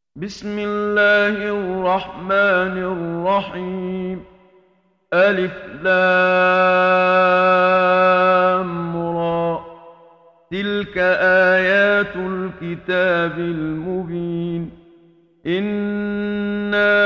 بسم الله الرحمن الرحيم. ألف لام را. تلك آيات الكتاب المبين. إنا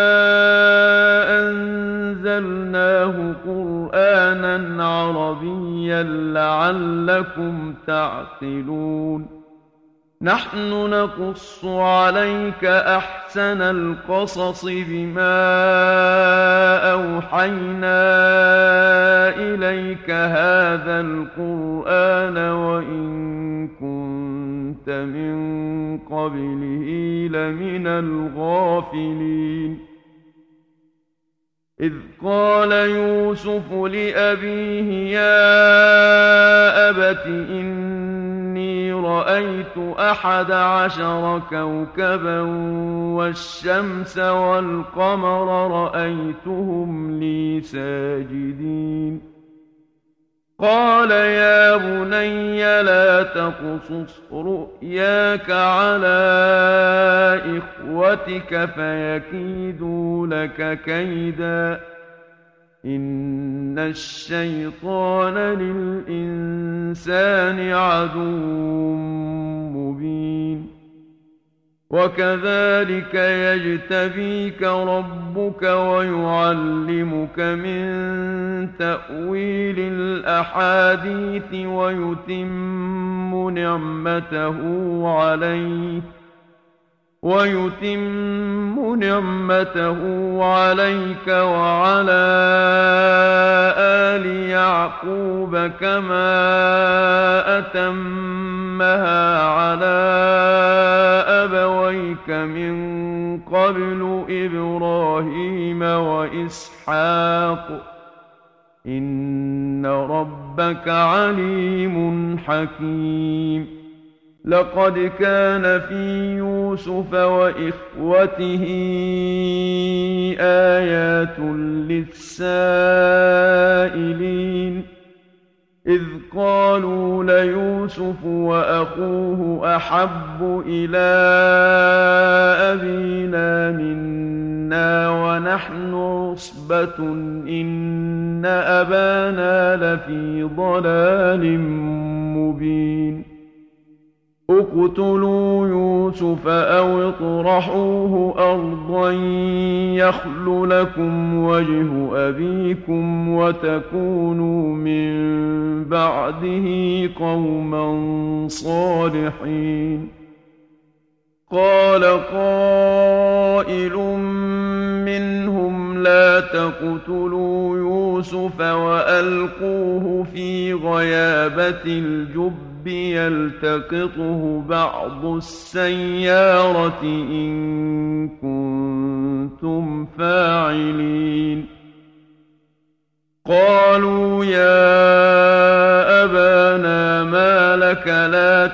أنزلناه قرآنا عربيا لعلكم تعقلون. نحن نقص عليك أحسن القصص بما أوحينا إليك هذا القرآن وإن كنت من قبله لمن الغافلين. إذ قال يوسف لأبيه يا أبت إني رأيت 11 كوكبا والشمس والقمر رأيتهم لي ساجدين. قال يا بني لا تقصص رؤياك على إخوتك فيكيدوا لك كيدا إن الشيطان للإنسان عدو مبين. وكذلك يجتبيك ربك ويعلمك من تأويل الأحاديث ويتم نعمته عليك وعلى آل يعقوب كما أتمها على أبويك من قبل إبراهيم وإسحاق إن ربك عليم حكيم. لقد كان في يوسف وإخوته آيات للسائلين إذ قالوا ليوسف وأخوه أحب إلى أبينا منا ونحن عصبة إن أبانا لفي ضلال مبين. اقتلوا يوسف أو اطرحوه أرضا يخل لكم وجه أبيكم وتكونوا من بعده قوما صالحين. قال قائل منهم لا تقتلوا يوسف وألقوه في غيابة الجب يلتقطه بعض السيارة إن كنتم فاعلين. قالوا يا أبانا ما لك لا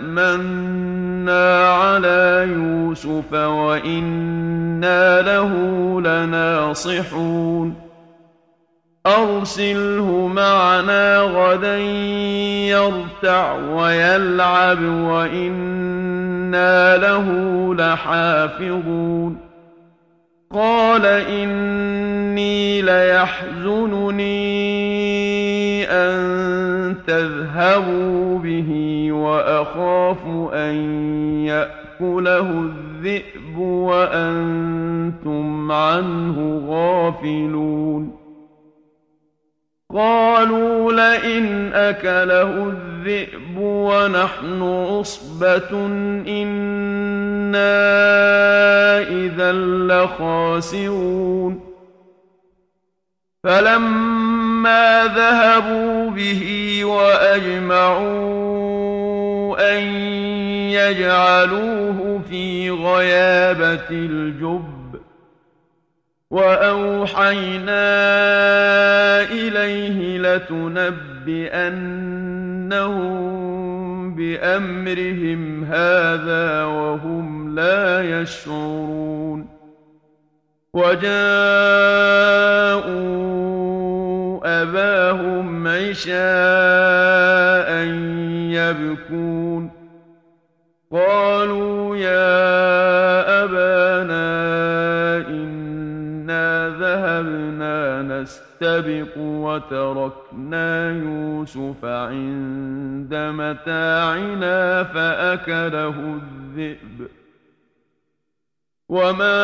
تأمنا على يوسف وإنا له لناصحون. أرسله معنا غدا يرتع ويلعب وإنا له لحافظون. قال إني ليحزنني أن تذهبوا به وأخاف أن يأكله الذئب وأنتم عنه غافلون. قالوا لئن أكله الذئب ونحن عصبة إنا إذا لخاسرون. فلما ذهبوا به وأجمعوا أن يجعلوه في غيابة الجب وأوحينا إليه لتنبئنهم بأمرهم هذا وهم لا يشعرون. وجاءوا أباهم عشاء يبكون. قالوا يا أبانا يستبق وتركنا يوسف عند متاعنا فأكله الذئب وما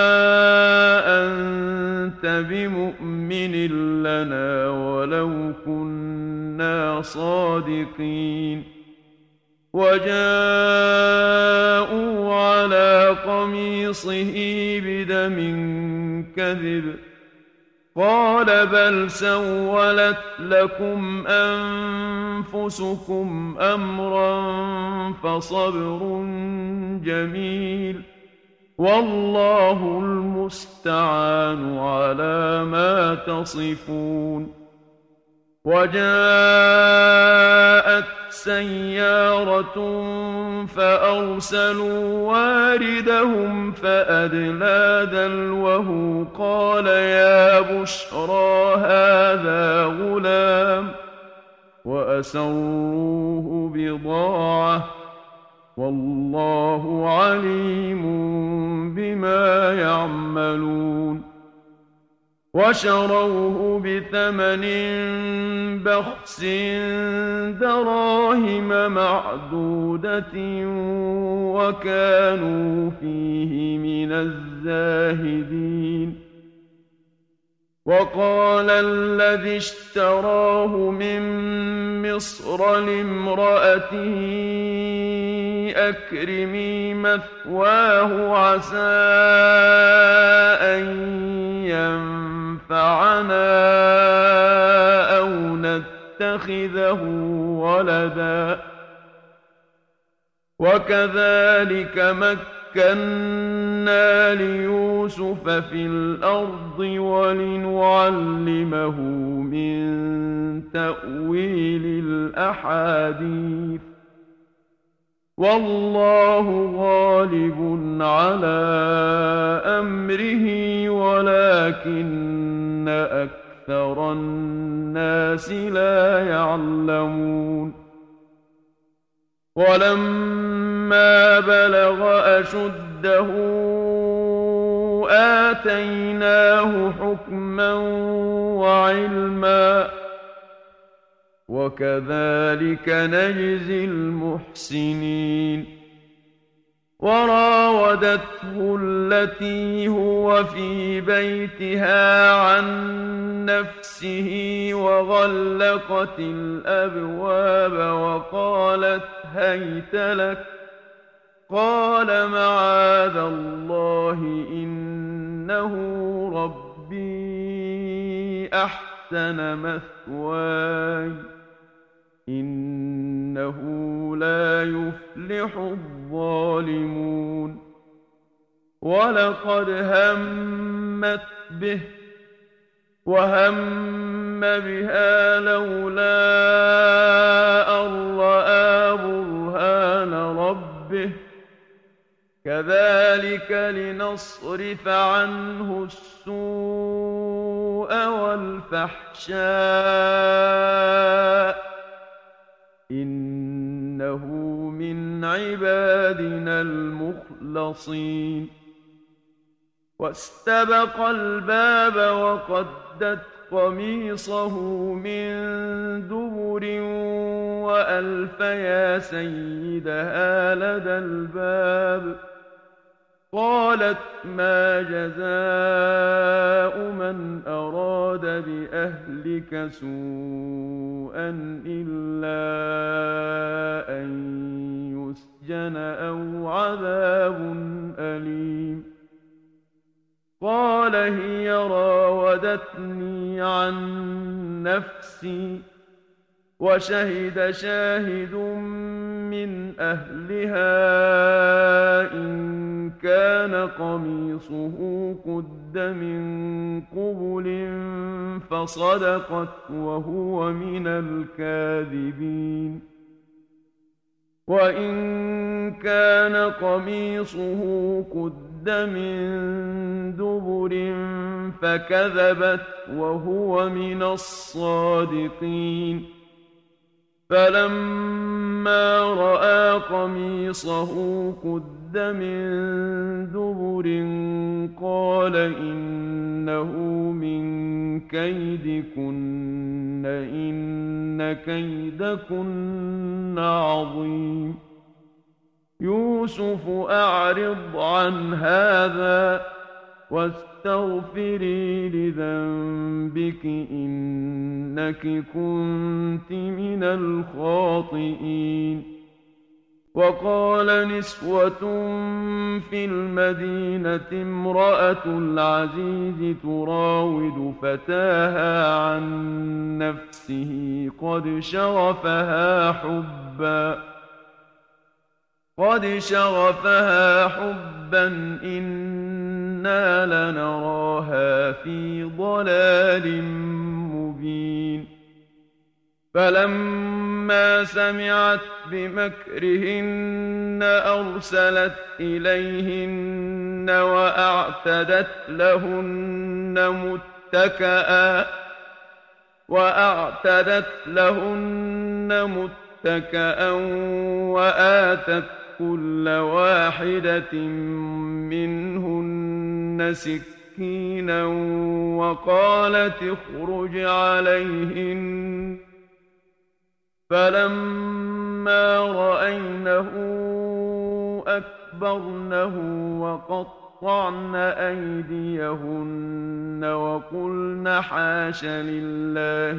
أنت بمؤمن لنا ولو كنا صادقين وجاءوا على قميصه بدم كذب قال بل سولت لكم أنفسكم أمرا فصبر جميل والله المستعان على ما تصفون وجاءت سيارة فأرسلوا واردهم فأدلى دلوه قال يا بشرى هذا غلام وأسروه بضاعة والله عليم بما يعملون وشروه بثمن بخس دراهم معدودة وكانوا فيه من الزاهدين وقال الذي اشتراه من مصر لامرأته أكرمي مثواه عسى أن ينفعنا أو نتخذه ولدا وكذلك مكنا ليوسف في الأرض ولنعلمه من تأويل الأحاديث والله غالب على أمره ولكن أكثر الناس لا يعلمون ولما بلغ أشده آتيناه حكما وعلما وكذلك نجزي المحسنين وراودته التي هو في بيتها عن نفسه وغلقت الأبواب وقالت هيت لك قال معاذ الله إنه ربي أحسن مثواي إنه لا يفلح الظالمون ولقد همت به وهم بها لولا أن رأى برهان ربه كذلك لنصرف عنه السوء والفحشاء إنه من عبادنا المخلصين واستبق الباب وقدت قميصه من دبر وألف يا سيدها لدى الباب قالت ما جزاء من أراد بأهلك سوءا إلا أن يسجن أو عذاب أليم قال هي راودتني عن نفسي وشهد شاهد من أهلها إن كان قميصه قد من قبل فصدقت وهو من الكاذبين وإن كان قميصه قد من دبر فكذبت وهو من الصادقين فلما رأى قميصه قد من دبر قال إنه من كيدكن إن كيدكن عظيم يوسف أعرض عن هذا واستغفري لذنبك إنك كنت من الخاطئين وقال نسوة في المدينة امرأة العزيز تراود فتاها عن نفسه قد شغفها حبا إنا لنراها في ضلال مبين فلما سمعت بمكرهن أرسلت إليهن وأعتدت لهن متكأ وآتت كل واحدة منهن سكينا وقالت اخرج عليهن فلما رأينه أكبرنه وقطعن أيديهن وقلن حاش لله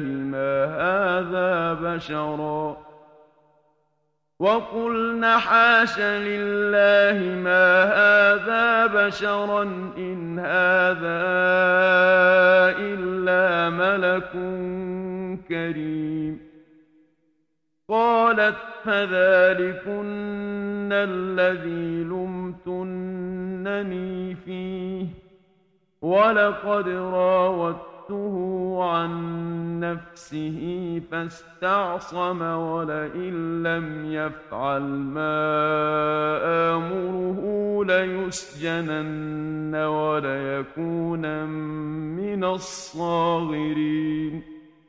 ما هذا بشرا إن هذا إلا ملك كريم قالت فذلكن الذي لمتنني فيه ولقد راودته عن نفسه فاستعصم ولئن لم يفعل ما آمره ليسجنن وليكون من الصاغرين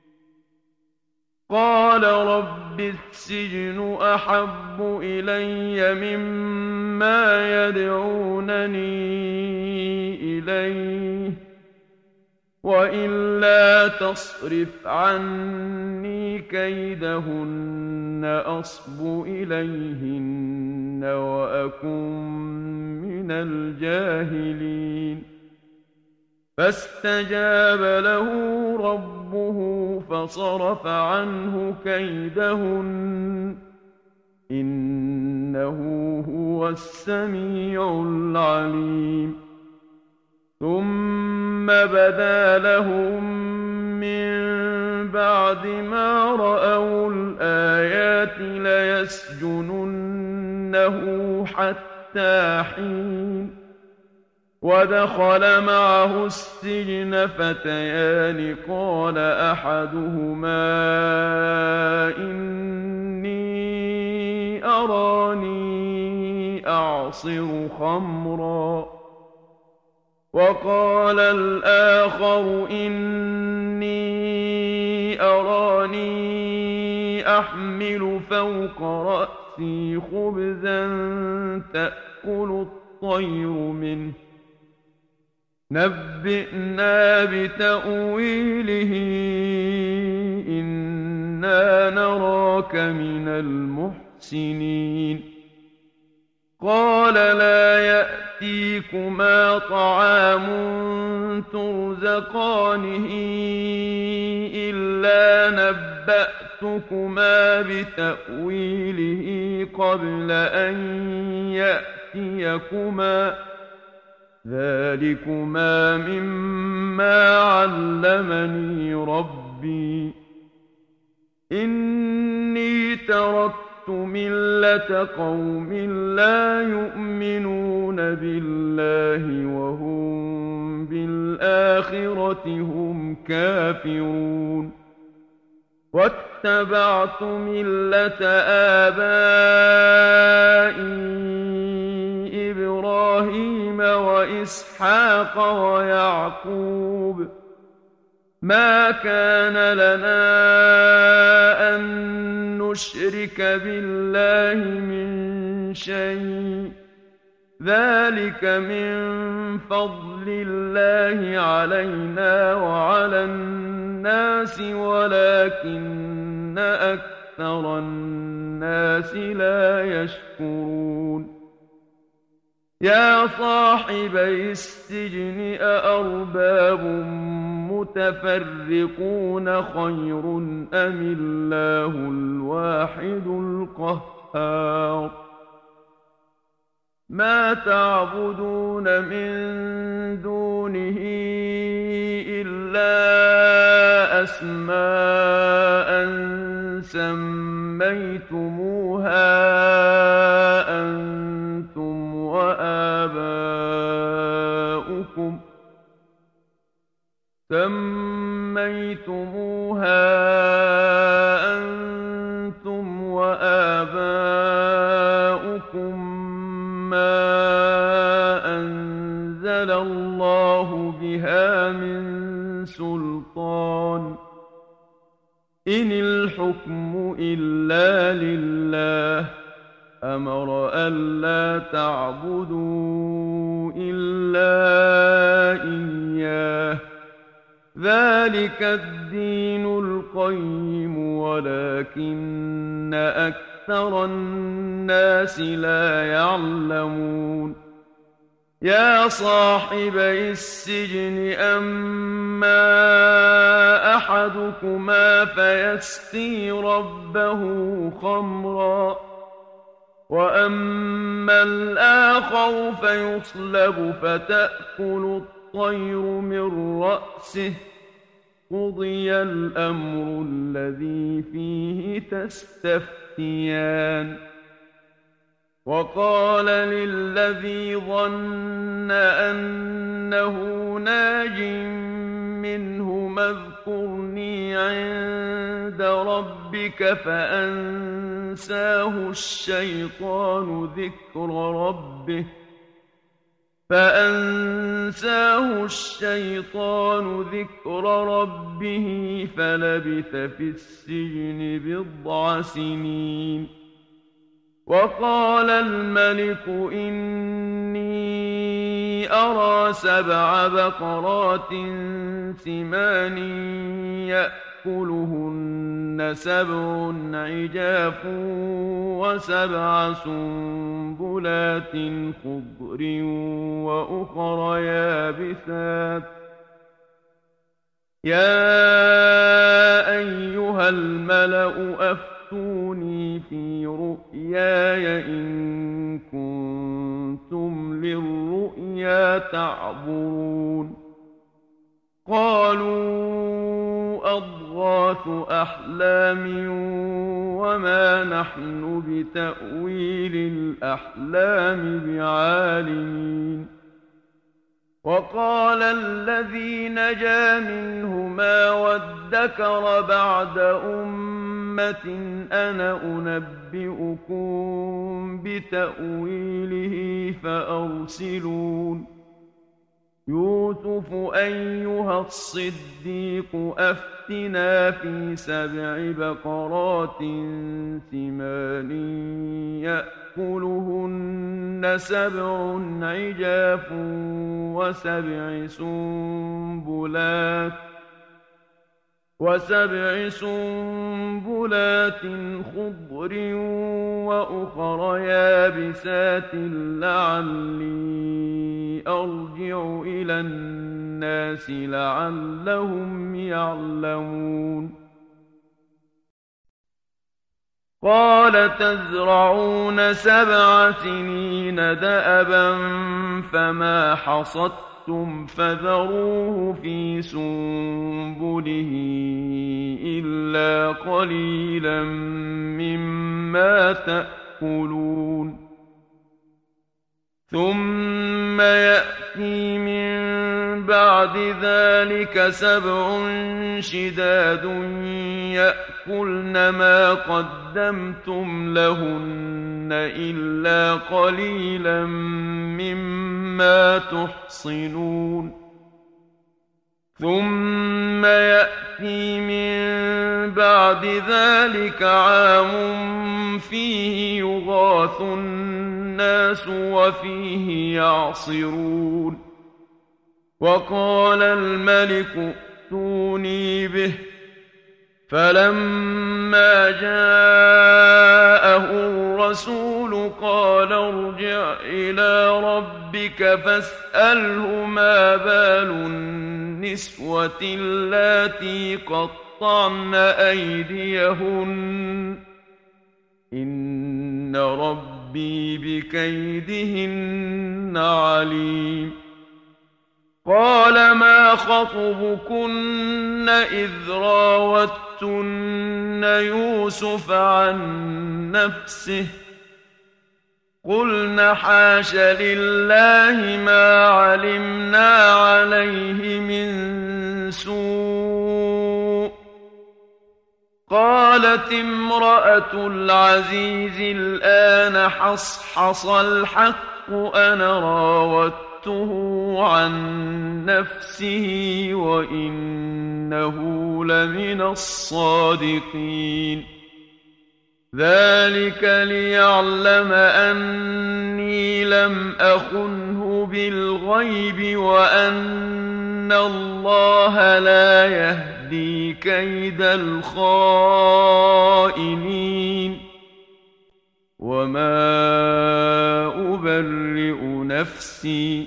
قال رب السجن أحب إلي مما يدعونني إليه وإلا تصرف عني كيدهن أصب إليهن وأكن من الجاهلين فاستجاب له ربه فصرف عنه كيدهن إنه هو السميع العليم ثم بدا لهم من بعد ما رأوا الآيات ليسجننه حتى حين ودخل معه السجن فتيان قال أحدهما إني أراني أعصر خمرا وقال الآخر إني أراني أحمل فوق رأسي خبزا تأكل الطير منه نبئنا بتأويله إنا نراك من المحسنين قال لا يأتيكما طعام ترزقانه إلا نبأتكما بتأويله قبل أن يأتيكما ذلكما مما علمني ربي إني تركت ملة قوم لا يؤمنون بالله وهم بالآخرة هم كافرون واتبعت ملة آبائي إبراهيم وإسحاق ويعقوب ما كان لنا أن نشرك بالله من شيء ذلك من فضل الله علينا وعلى الناس ولكن أكثر الناس لا يشكرون يا صاحبي السجن أأرباب متفرقون خير أم الله الواحد القهار ما تعبدون من دونه إلا أسماء سميتموها أنتم وآباؤكم ما أنزل الله بها من سلطان إن الحكم إلا لله أمر ألا تعبدوا إلا إياه ذلك الدين القيم ولكن أكثر الناس لا يعلمون يا صاحبي السجن أما أحدكما فيسقي ربه خمرا وأما الآخر فيصلب فتأكل الطير من رأسه قضي الأمر الذي فيه تستفتيان وقال للذي ظن أنه ناج منهما اذكرني عند ربك فأنساه الشيطان ذكر ربه فلبث في السجن بضع سنين وقال الملك إني أرى 7 بقرات سمان يأكلهن 7 عجاف و7 سنبلات خضر وأخر يابسات يا أيها الملأ أفتوني في رؤياي إن كنتم للرؤيا تعبرون قالوا أضغاث أحلام وما نحن بتأويل الأحلام بعالمين وقال الذي نجا منهما وادكر بعد أمة أنا أنبئكم بتأويله فأرسلون يوسف أيها الصديق أفتنا في 7 بقرات سمان يأكلهن 7 عجاف و7 سنبلات خضر وأخر يابسات لعلي أرجع إلى الناس لعلهم يعلمون قال تزرعون 7 سنين دأبا فما حصدتم فذروه في سنبله إلا قليلا مما تأكلون ثم يأتي من بعد ذلك 7 شداد يأكلن ما قدمتم لهن إلا قليلا مما تحصنون ثم يأتي من بعد ذلك عام فيه يغاث الناس الناس وفيه يعصرون وقال الملك ائتوني به فلما جاءه الرسول قال ارجع إلى ربك فاسأله ما بال النسوة اللاتي قطعن أيديهن إن ربي بكيدهن عليم قال ما خطبكن إذ راوتن يوسف عن نفسه قلن حاش لله ما علمنا عليه من سوء قالت امرأة العزيز الآن حصحص الحق أنا راودته عن نفسه وإنه لمن الصادقين ذلك ليعلم أني لم أخنه بالغيب وأن الله لا يهدي كيد الخائنين وما أبرئ نفسي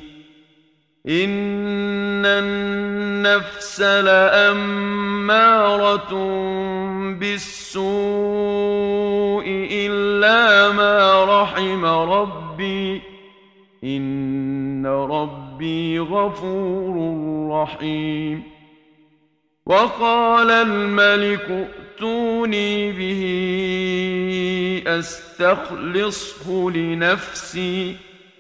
إن النفس لأمارة بالسوء إلا ما رحم ربي إن ربي غفور رحيم وقال الملك ائتوني به أستخلصه لنفسي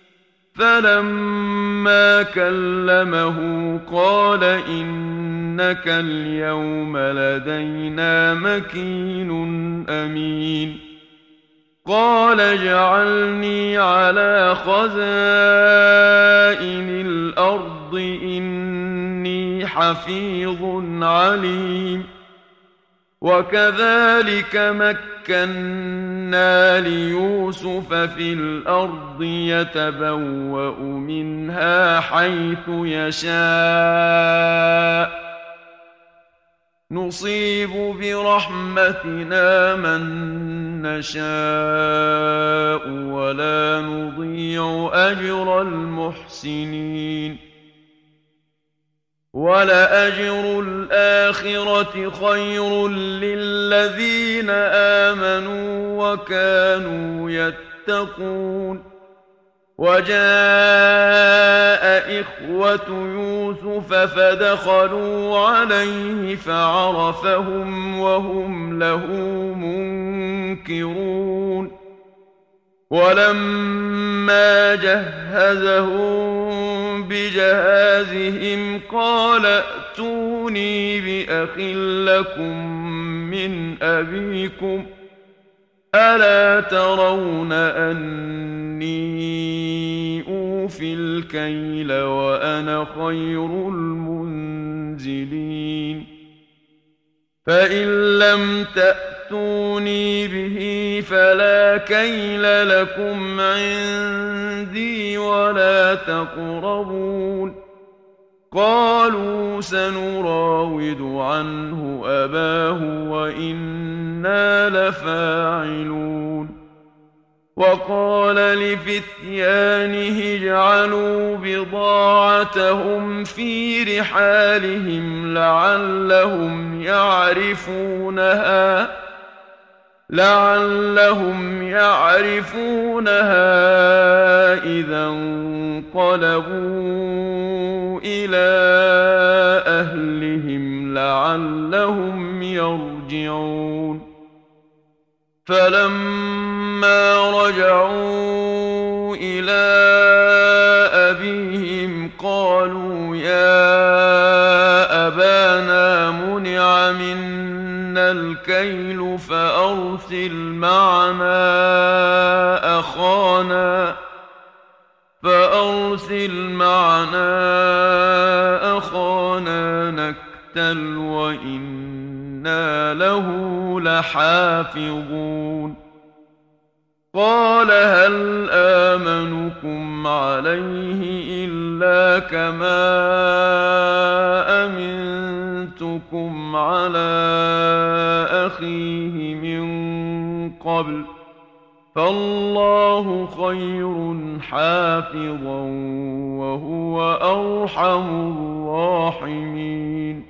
فلما كلمه قال إنك اليوم لدينا مكين أمين قال اجعلني على خزائن الأرض إني حفيظ عليم وكذلك مكنا ليوسف في الأرض يتبوأ منها حيث يشاء نصيب برحمتنا من نشاء ولا نضيع أجر المحسنين ولأجر الآخرة خير للذين آمنوا وكانوا يتقون وجاء إخوة يوسف فدخلوا عليه فعرفهم وهم له منكرون ولما جهزهم بجهازهم قال ائتوني بأخ لكم من أبيكم ألا ترون أني أوفي الكيل وأنا خير المنزلين فإن لم تأتوني به فلا كيل لكم عندي ولا تقربون قالوا سنراود عنه أباه وإنا لفاعلون وقال لفتيانه اجعلوا بضاعتهم في رحالهم لعلهم يعرفونها إذا انقلبوا إلى أهلهم لعلهم يرجعون فلما رجعوا إلى أبيهم قالوا يا أبانا منع منا الكيل فأرسل معنا أخانا نكتل وإنا له لحافظون قال هل آمنكم عليه إلا كما أمنتكم على أخيه من قبل فالله خير حافظا وهو أرحم الراحمين.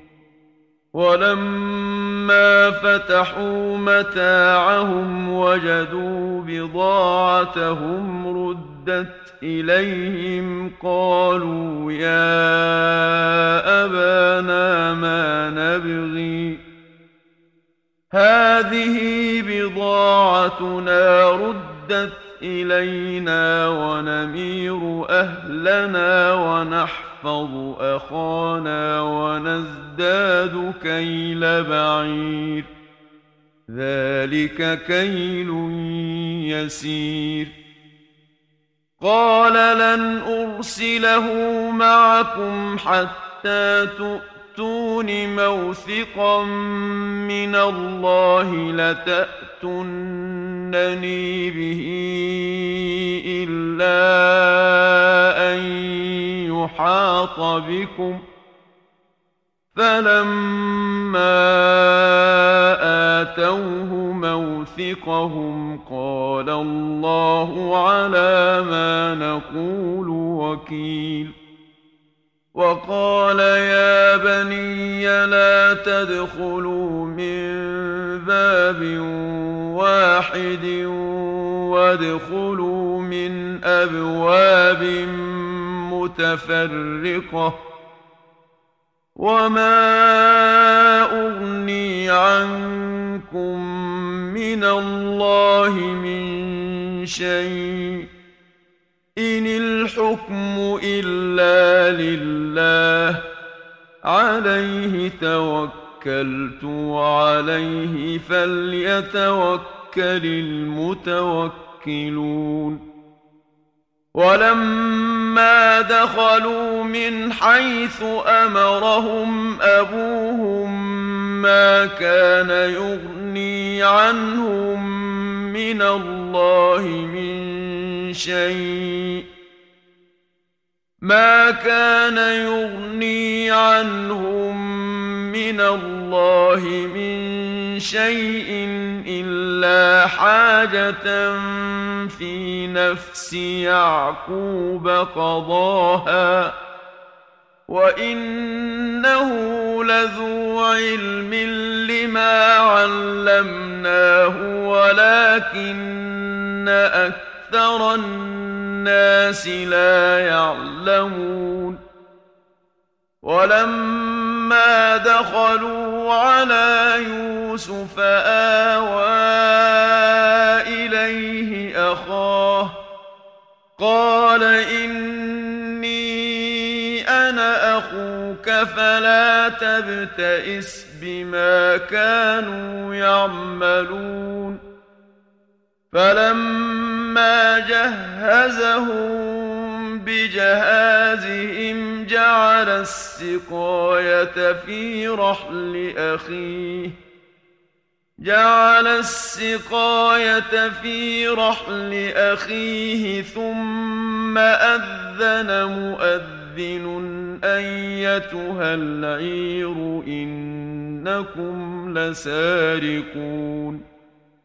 ولما فتحوا متاعهم وجدوا بضاعتهم ردت إليهم قالوا يا أبانا ما نبغي هذه بضاعتنا ردت إلينا ونمير أهلنا ونحفظ أخانا ونزداد كيل بعير ذلك كيل يسير. قال لن أرسله معكم حتى تؤتون موثقا من الله لتأتونني به إلا أن يحاط بكم فلما آتوه موثقهم قال الله على ما نقول وكيل. وقال يا بني لا تدخلوا من باب واحد وادخلوا من أبواب متفرقة وما أغني عنكم من الله من شيء إن الحكم إلا لله عليه توكلت وعليه فليتوكل المتوكلون. ولما دخلوا من حيث أمرهم أبوهم ما كان يغني عنهم من الله من شيء ما كان يغني عنهم من الله من شيء إلا حاجة في نفس يعقوب قضاها وإنه لذو علم لما علمناه ولكن أكثر الناس لا يعلمون. ولما دخلوا على يوسف آوى إليه أخاه قال إني أنا أخوك فلا تبتئس بما كانوا يعملون. فلما جهزهم بجهازهم جعل السقاية في رحل أخيه ثم أذن مؤذن أيتها العير إنكم لسارقون.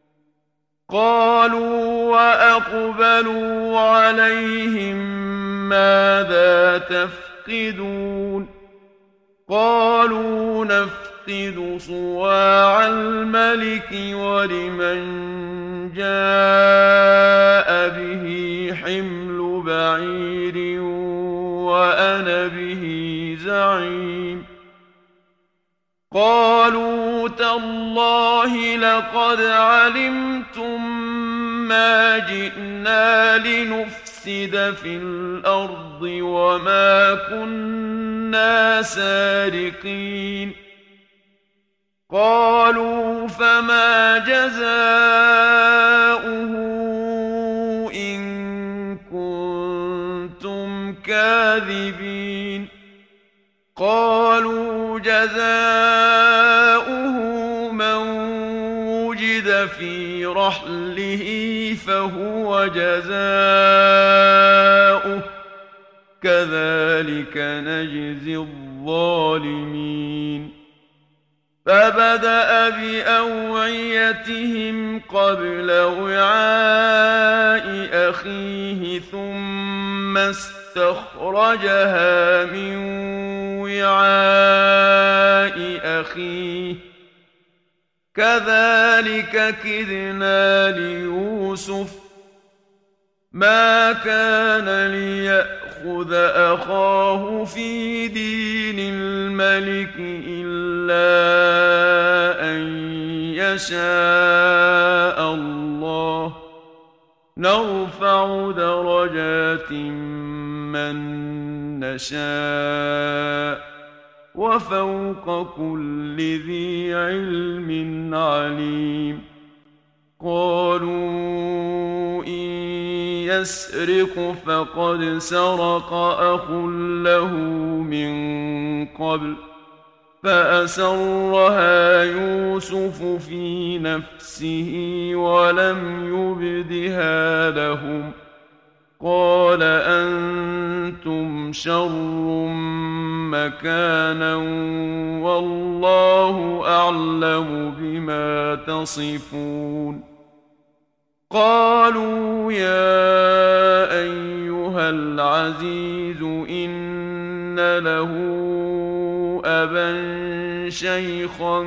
قالوا وأقبلوا عليهم ماذا تفقدون قالوا نفقد صواع الملك ولمن جاء به حمل بعير وأنا به زعيم. قالوا تالله لقد علمتم ما جئنا لنفسد في الأرض وما كنا سارقين. قالوا فما جزاؤه إن كنتم كاذبين. قالوا جزاؤه من وجد في رحله فهو فهو جزاؤه كذلك نجزي الظالمين فبدأ بأوعيتهم قبل وعاء أخيه ثم استخرجها من وعاء أخيه كذلك كدنا ليوسف ما كان ليأخذ أخاه في دين الملك إلا أن يشاء الله نرفع درجات من نشاء وفوق كل ذي علم عليم قالوا إن يسرق فقد سرق أخ له من قبل فأسرها يوسف في نفسه ولم يبدها لهم قال أنتم شر مكانا والله أعلم بما تصفون قالوا يا أيها العزيز إن له أبا شيخا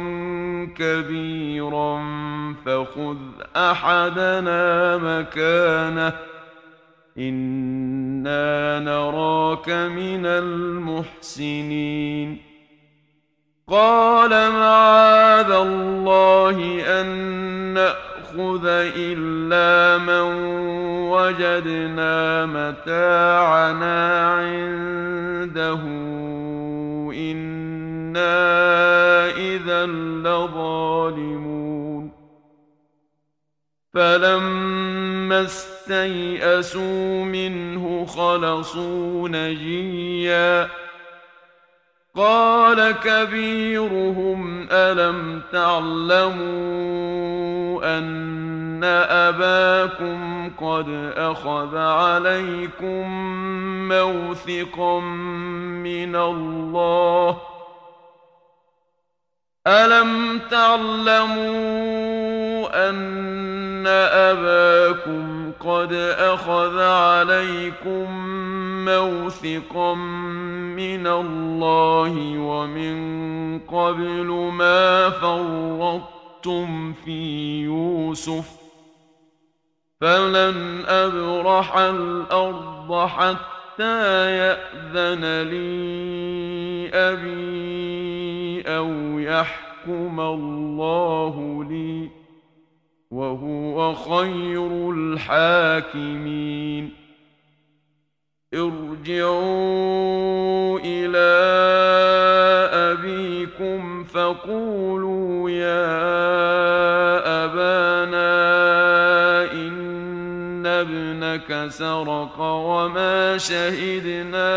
كبيرا فخذ أحدنا مكانه إنا نراك من المحسنين قال معاذ الله أن نأخذ إلا من وجدنا متاعنا عنده إنا إذا لظالمون فلما استيئسوا منه خلصوا نجيا قال كبيرهم ألم تعلموا أن أباكم قد أخذ عليكم موثقا من الله ألم تعلموا أن أباكم قد أخذ عليكم موثقا من الله ومن قبل ما فرطتم في يوسف فلن أبرح الأرض حتى يأذن لي أبي أو يحكم الله لي وهو خير الحاكمين ارجعوا إلى أبيكم فقولوا يا أبانا إن ابنك سرق وما شهدنا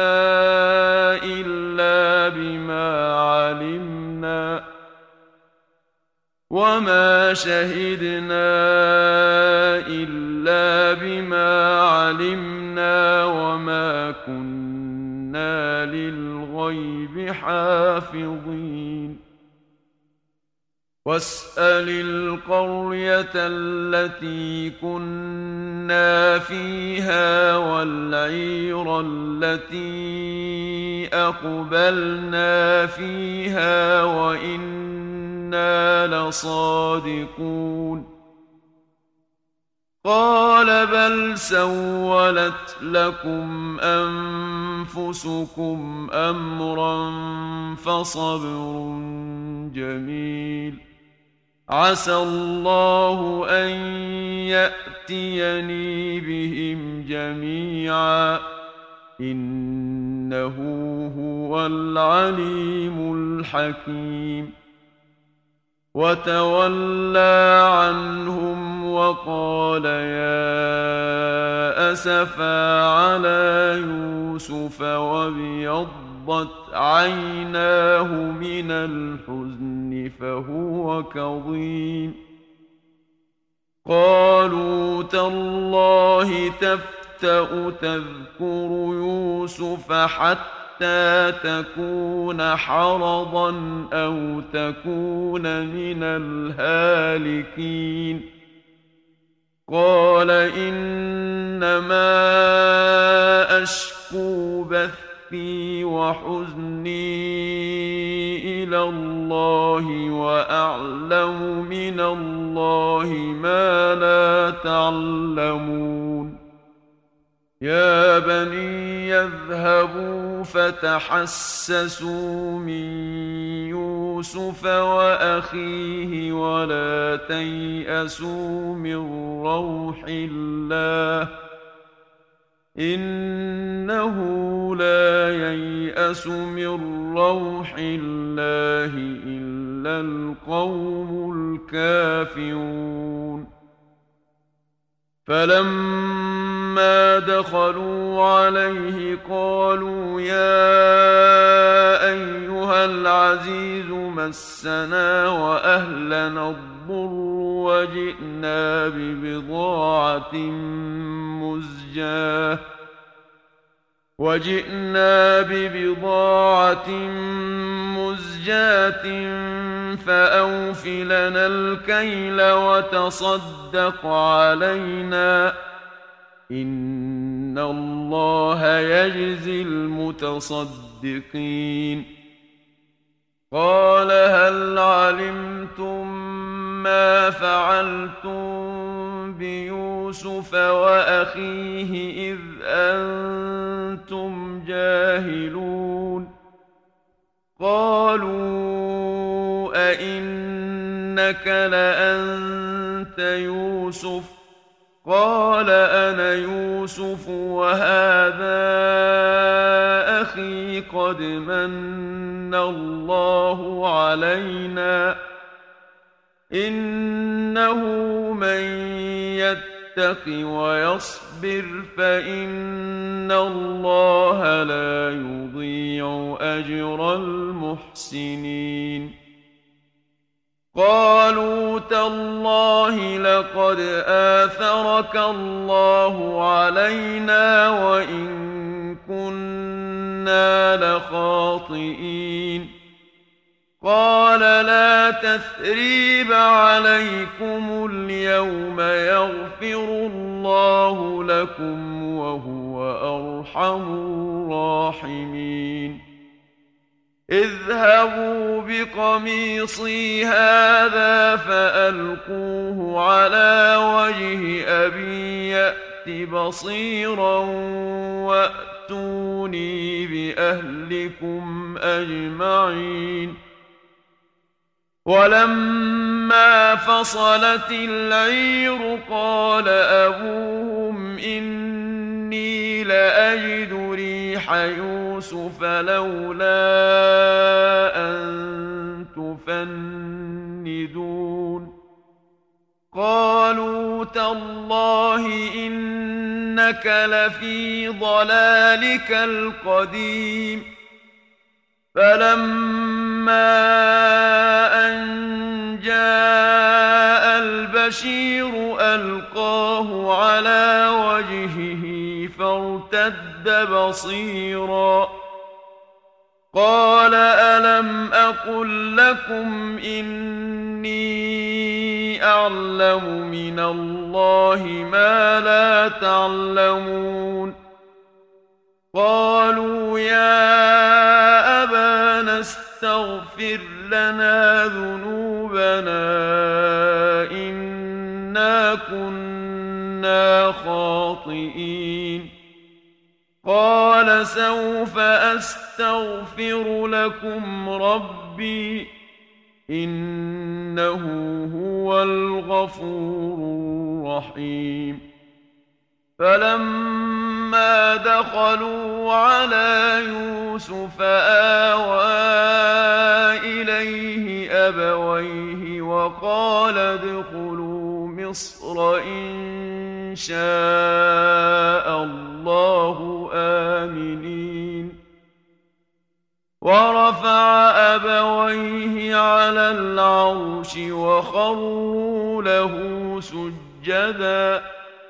إلا بما علمنا وما كنا للغيب حافظين واسأل القرية التي كنا فيها والعير التي أقبلنا فيها وإنا لصادقون قال بل سولت لكم أنفسكم أمرا فصبر جميل عسى الله أن يأتيني بهم جميعا إنه هو العليم الحكيم وتولى عنهم وقال يا أسفا على يوسف وابيضت عيناه من الحزن فهو كظيم قالوا تالله تفتأ تذكر يوسف حتى تكون حرضا أو تكون من الهالكين قال إنما أشكو بثي وحزني إلى الله وأعلم من الله ما لا تعلمون يا بني يذهبوا فتحسسوا من يوسف وأخيه ولا تيأسوا من روح الله إنه لا ييأس من روح الله إلا القوم الكافرون فلما دخلوا عليه قالوا يا أيها العزيز مسنا وأهلنا الضر وجئنا ببضاعة مزجاة فأوف لنا الكيل وتصدق علينا إن الله يجزي المتصدقين قال هل علمتم ما فعلتم بيوسف وأخيه إذ أنتم جاهلون قالوا أئنك لأنت يوسف قال أنا يوسف وهذا أخي قد من الله علينا إنه من يتق ويصبر فإن الله لا يضيع أجر المحسنين قالوا تالله لقد آثرك الله علينا وإن كنا لخاطئين قال لا تثريب عليكم اليوم يغفر الله لكم وهو أرحم الراحمين اذهبوا بقميصي هذا فألقوه على وجه أبي يأت بصيرا وأتوني بأهلكم أجمعين ولما فصلت العير قال أبوهم إني لأجد ريح يوسف لولا أن تفندون قالوا تالله إنك لفي ضلالك القديم فلما أن جاء البشير ألقاه على وجهه فارتد بصيرا قال ألم أقل لكم إني أعلم من الله ما لا تعلمون قالوا يا أبانا استغفر لنا ذنوبنا إنا كنا خاطئين قال سوف أستغفر لكم ربي إنه هو الغفور الرحيم فلما دخلوا على يوسف آوى إليه أبويه وقال ادخلوا مصر إن شاء الله آمنين ورفع أبويه على العرش وخروا له سجدا سجدا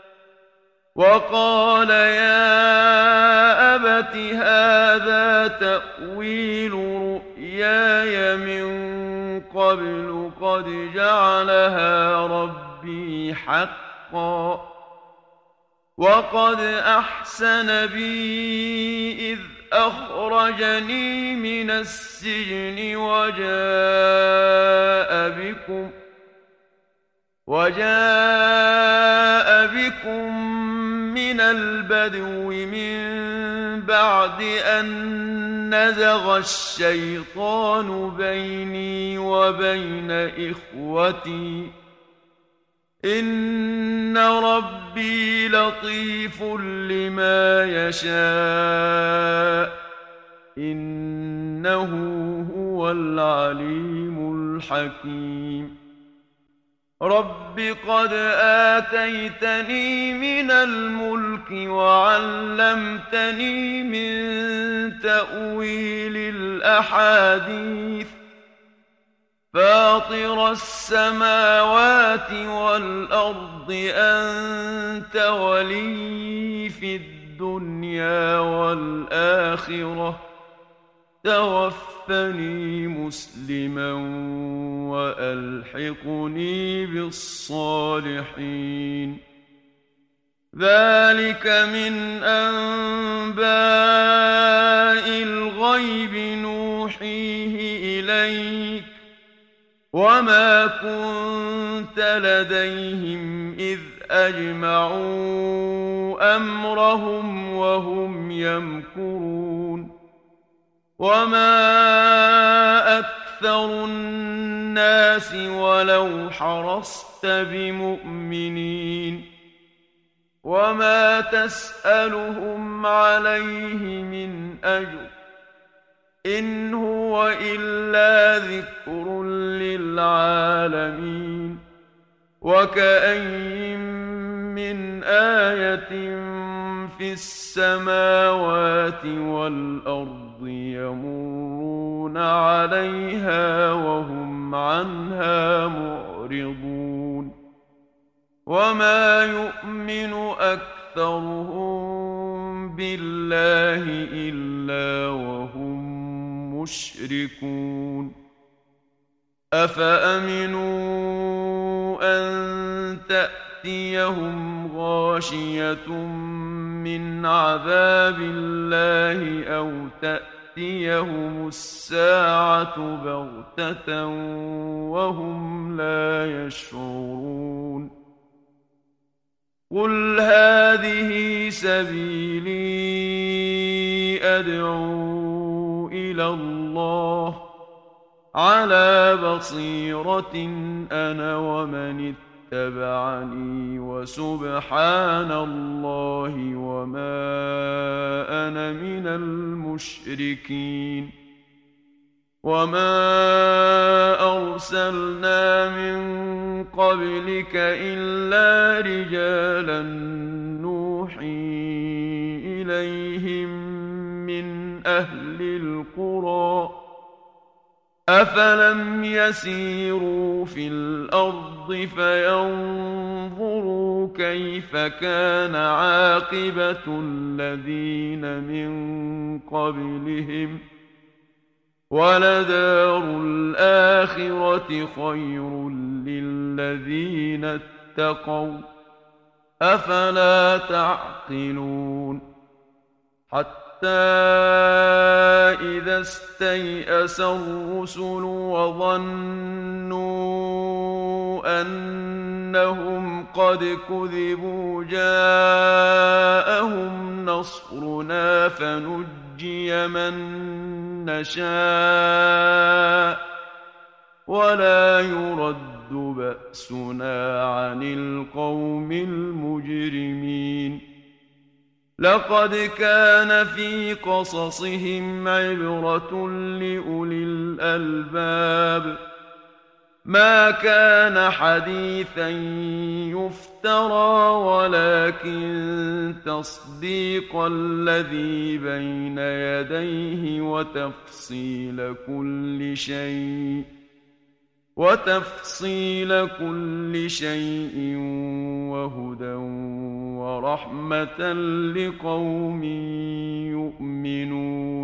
وقال يا أبت هذا تأويل رؤياي من قبل قد جعلها ربي حقا وقد أحسن بي إذ أخرجني من السجن وجاء بكم من البدو من بعد أن نزغ الشيطان بيني وبين إخوتي إن ربي لطيف لما يشاء إنه هو العليم الحكيم رب قد آتيتني من الملك وعلمتني من تأويل الأحاديث فاطر السماوات والأرض أنت ولي في الدنيا والآخرة توفني مسلما وألحقني بالصالحين ذلك من أنباء الغيب نوحيه إليك وما كنت لديهم إذ أجمعوا أمرهم وهم يمكرون وما أكثر الناس ولو حرصت بمؤمنين وما تسألهم عليه من أجر إن هو إلا ذكر للعالمين وكأين من آية في السماوات والأرض يمرون عليها وهم عنها معرضون وما يؤمن أكثرهم بالله إلا وهم مشركون أفأمنوا أن تأتيهم غاشية من عذاب الله أو تأتيهم الساعة بغتة وهم لا يشعرون قل هذه سبيلي أدعو إلى الله على بصيرة أنا ومن اتبعني وسبحان الله وما أنا من المشركين وما أرسلنا من قبلك إلا رجالا نوحي إليهم من أهل القرى أفلم يسيروا في الأرض فينظروا كيف كان عاقبة الذين من قبلهم ولدار الآخرة خير للذين اتقوا أفلا تعقلون حتى إذا استيأس الرسل وظنوا أنهم قد كذبوا جاءهم نصرنا فنجي من نشاء ولا يرد بأسنا عن القوم المجرمين لقد كان في قصصهم عبرة لأولي الألباب ما كان حديثا يفترى ولكن تصديق الذي بين يديه وتفصيل كل شيء وتفصيل كل شيء وهدى ورحمة لقوم يؤمنون